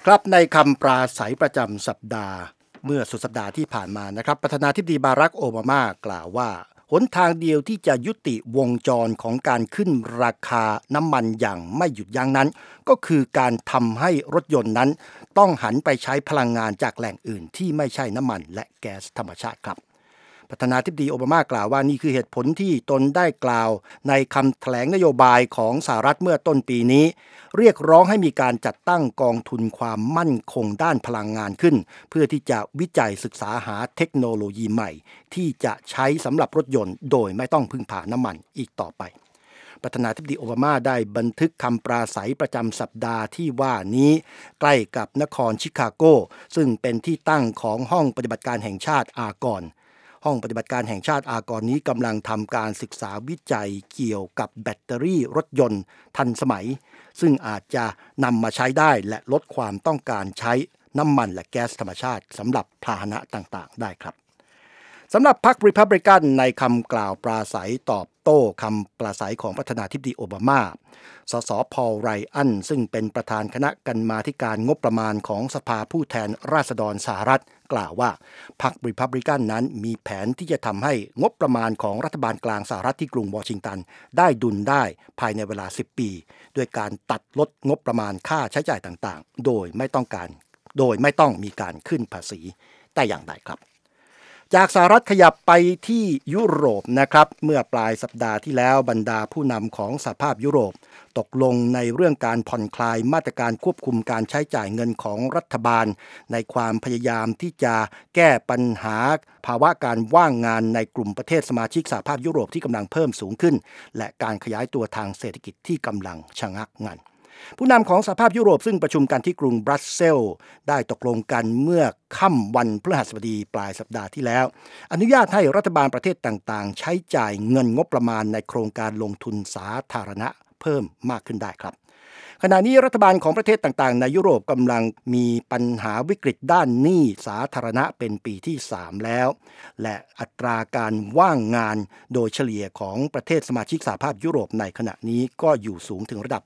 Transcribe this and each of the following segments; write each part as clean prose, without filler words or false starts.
ครับในคำปราศัยประจำสัปดาห์เมื่อสุดสัปดาห์ที่ผ่านมานะครับประธานาธิบดีบารักโอบามากล่าวว่าหนทางเดียวที่จะยุติวงจรของการขึ้นราคาน้ำมันอย่างไม่หยุดยั้งนั้นก็คือการทำให้รถยนต์นั้นต้องหันไปใช้พลังงานจากแหล่งอื่นที่ไม่ใช่น้ำมันและแก๊สธรรมชาติครับประธานาธิบดีโอบามากล่าวว่านี่คือเหตุผลที่ตนได้กล่าวในคำแถลงนโยบายของสหรัฐเมื่อต้นปีนี้เรียกร้องให้มีการจัดตั้งกองทุนความมั่นคงด้านพลังงานขึ้นเพื่อที่จะวิจัยศึกษาหาเทคโนโลยีใหม่ที่จะใช้สำหรับรถยนต์โดยไม่ต้องพึ่งพาน้ำมันอีกต่อไปประธานาธิบดีโอบามาได้บันทึกคำปราศัยประจำสัปดาห์ที่ว่านี้ใกล้กับนครชิคาโกซึ่งเป็นที่ตั้งของห้องปฏิบัติการแห่งชาติอากรห้องปฏิบัติการแห่งชาติอากรนี้กำลังทำการศึกษาวิจัยเกี่ยวกับแบตเตอรี่รถยนต์ทันสมัยซึ่งอาจจะนำมาใช้ได้และลดความต้องการใช้น้ำมันและแก๊สธรรมชาติสำหรับพาหนะต่างๆได้ครับสำหรับพรรครีพับลิกันในคำกล่าวปราศัยตอบโต้คำปราศัยของประธานาธิบดีโอบามาสสพอลไรอันซึ่งเป็นประธานคณะกรรมาธิการงบประมาณของสภาผู้แทนราษฎรสหรัฐกล่าวว่าพรรครีพับลิกันนั้นมีแผนที่จะทำให้งบประมาณของรัฐบาลกลางสหรัฐที่กรุงวอชิงตันได้ดุลได้ภายในเวลา10ปีด้วยการตัดลดงบประมาณค่าใช้จ่ายต่างๆโดยไม่ต้องมีการขึ้นภาษีแต่อย่างใดครับจากสหรัฐขยับไปที่ยุโรปนะครับเมื่อปลายสัปดาห์ที่แล้วบรรดาผู้นำของสหภาพยุโรปตกลงในเรื่องการผ่อนคลายมาตรการควบคุมการใช้จ่ายเงินของรัฐบาลในความพยายามที่จะแก้ปัญหาภาวะการว่างงานในกลุ่มประเทศสมาชิกสหภาพยุโรปที่กำลังเพิ่มสูงขึ้นและการขยายตัวทางเศรษฐกิจที่กำลังชะงักงันผู้นำของสหภาพยุโรปซึ่งประชุมกันที่กรุงบรัสเซลส์ได้ตกลงกันเมื่อค่ำวันพฤหัสบดีปลายสัปดาห์ที่แล้วอนุญาตให้รัฐบาลประเทศต่างๆใช้จ่ายเงินงบประมาณในโครงการลงทุนสาธารณะเพิ่มมากขึ้นได้ครับขณะนี้รัฐบาลของประเทศต่างๆในยุโรปกำลังมีปัญหาวิกฤตด้านหนี้สาธารณะเป็นปีที่3แล้วและอัตราการว่างงานโดยเฉลี่ยของประเทศสมาชิกสหภาพยุโรปในขณะนี้ก็อยู่สูงถึงระดับ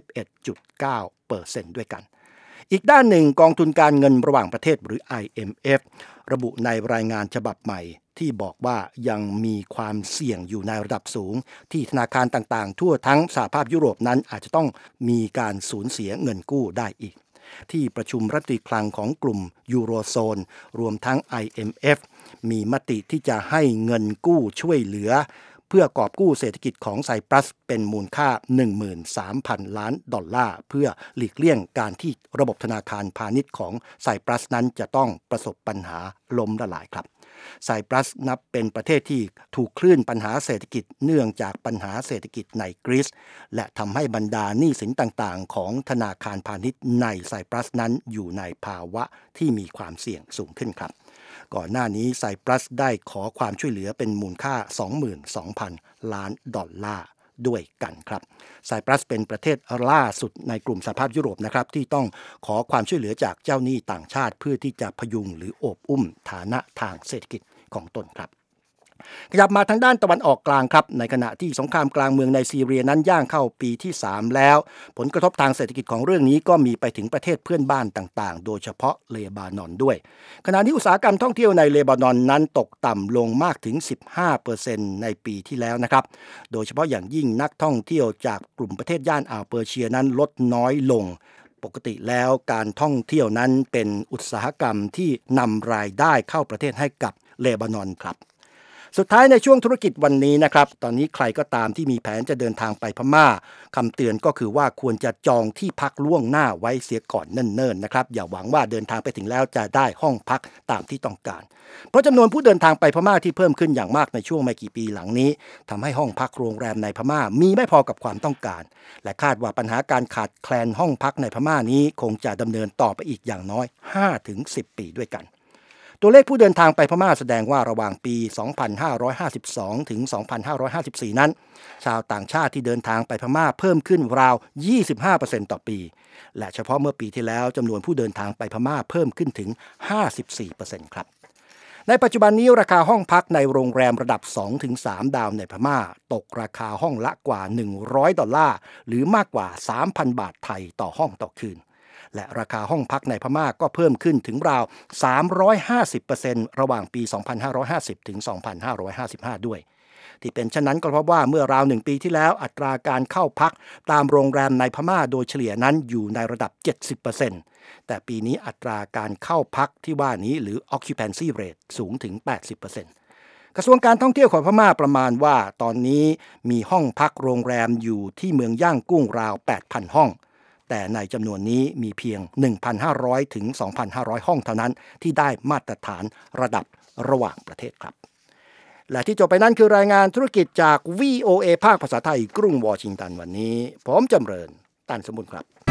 11.9% ด้วยกันอีกด้านหนึ่งกองทุนการเงินระหว่างประเทศหรือ IMF ระบุในรายงานฉบับใหม่ที่บอกว่ายังมีความเสี่ยงอยู่ในระดับสูงที่ธนาคารต่างๆทั่วทั้งสหภาพยุโรปนั้นอาจจะต้องมีการสูญเสียเงินกู้ได้อีกที่ประชุมรัฐมนตรีคลังของกลุ่มยูโรโซนรวมทั้ง IMF มีมติที่จะให้เงินกู้ช่วยเหลือเพื่อกอบกู้เศรษฐกิจของไซปรัสเป็นมูลค่า 13,000 ล้านดอลลาร์เพื่อหลีกเลี่ยงการที่ระบบธนาคารพาณิชย์ของไซปรัสนั้นจะต้องประสบปัญหาล้มละลายครับไซปรัสนับเป็นประเทศที่ถูกคลื่นปัญหาเศรษฐกิจเนื่องจากปัญหาเศรษฐกิจในกรีซและทำให้บรรดาหนี้สินต่างๆของธนาคารพาณิชย์ในไซปรัสนั้นอยู่ในภาวะที่มีความเสี่ยงสูงขึ้นครับก่อนหน้านี้ไซปรัสได้ขอความช่วยเหลือเป็นมูลค่า 22,000 ล้านดอลลาร์ด้วยกันครับไซปรัสเป็นประเทศล่าสุดในกลุ่มสหภาพยุโรปนะครับที่ต้องขอความช่วยเหลือจากเจ้าหนี้ต่างชาติเพื่อที่จะพยุงหรือโอบอุ้มฐานะทางเศรษฐกิจของตนครับขยับมาทางด้านตะวันออกกลางครับในขณะที่สงครามกลางเมืองในซีเรียนั้นย่างเข้าปีที่3แล้วผลกระทบทางเศรษฐกิจของเรื่องนี้ก็มีไปถึงประเทศเพื่อนบ้านต่างๆโดยเฉพาะเลบานอนด้วยขณะนี้อุตสาหกรรมท่องเที่ยวในเลบานอนนั้นตกต่ำลงมากถึง 15% ในปีที่แล้วนะครับโดยเฉพาะอย่างยิ่งนักท่องเที่ยวจากกลุ่มประเทศย่านอ่าวเปอร์เซียนั้นลดน้อยลงปกติแล้วการท่องเที่ยวนั้นเป็นอุตสาหกรรมที่นำรายได้เข้าประเทศให้กับเลบานอนครับสุดท้ายในช่วงธุรกิจวันนี้นะครับตอนนี้ใครก็ตามที่มีแผนจะเดินทางไปพม่าคำเตือนก็คือว่าควรจะจองที่พักล่วงหน้าไว้เสียก่อนเนิ่นๆนะครับอย่าหวังว่าเดินทางไปถึงแล้วจะได้ห้องพักตามที่ต้องการเพราะจำนวนผู้เดินทางไปพม่าที่เพิ่มขึ้นอย่างมากในช่วงไม่กี่ปีหลังนี้ทำให้ห้องพักโรงแรมในพม่ามีไม่พอกับความต้องการและคาดว่าปัญหาการขาดแคลนห้องพักในพม่านี้คงจะดำเนินต่อไปอีกอย่างน้อย 5-10 ปีด้วยกันตัวเลขผู้เดินทางไปพม่าแสดงว่าระหว่างปี 2552 ถึง 2554 นั้นชาวต่างชาติที่เดินทางไปพม่าเพิ่มขึ้นราว 25% ต่อปีและเฉพาะเมื่อปีที่แล้วจำนวนผู้เดินทางไปพม่าเพิ่มขึ้นถึง 54% ครับในปัจจุบันนี้ราคาห้องพักในโรงแรมระดับ 2-3 ดาวในพม่าตกราคาห้องละกว่า $100 หรือมากกว่า 3,000 บาทไทยต่อห้องต่อคืนและราคาห้องพักในพม่าก็เพิ่มขึ้นถึงราว 350% ระหว่างปี 2550 ถึง 2555 ด้วยที่เป็นเช่นนั้นก็เพราะว่าเมื่อราว1 ปีที่แล้วอัตราการเข้าพักตามโรงแรมในพม่าโดยเฉลี่ยนั้นอยู่ในระดับ 70%แต่ปีนี้อัตราการเข้าพักที่ว่านี้หรือ occupancy rate สูงถึง 80%กระทรวงการท่องเที่ยวของพม่าประมาณว่าตอนนี้มีห้องพักโรงแรมอยู่ที่เมืองย่างกุ้งราว 8,000 ห้องแต่ในจำนวนนี้มีเพียง 1,500 ถึง 2,500 ห้องเท่านั้นที่ได้มาตรฐานระดับระหว่างประเทศครับและที่จบไปนั้นคือรายงานธุรกิจจาก VOA ภาคภาษาไทยกรุงวอชิงตันวันนี้ผมจำเริญ ตันสมบูรณ์ครับ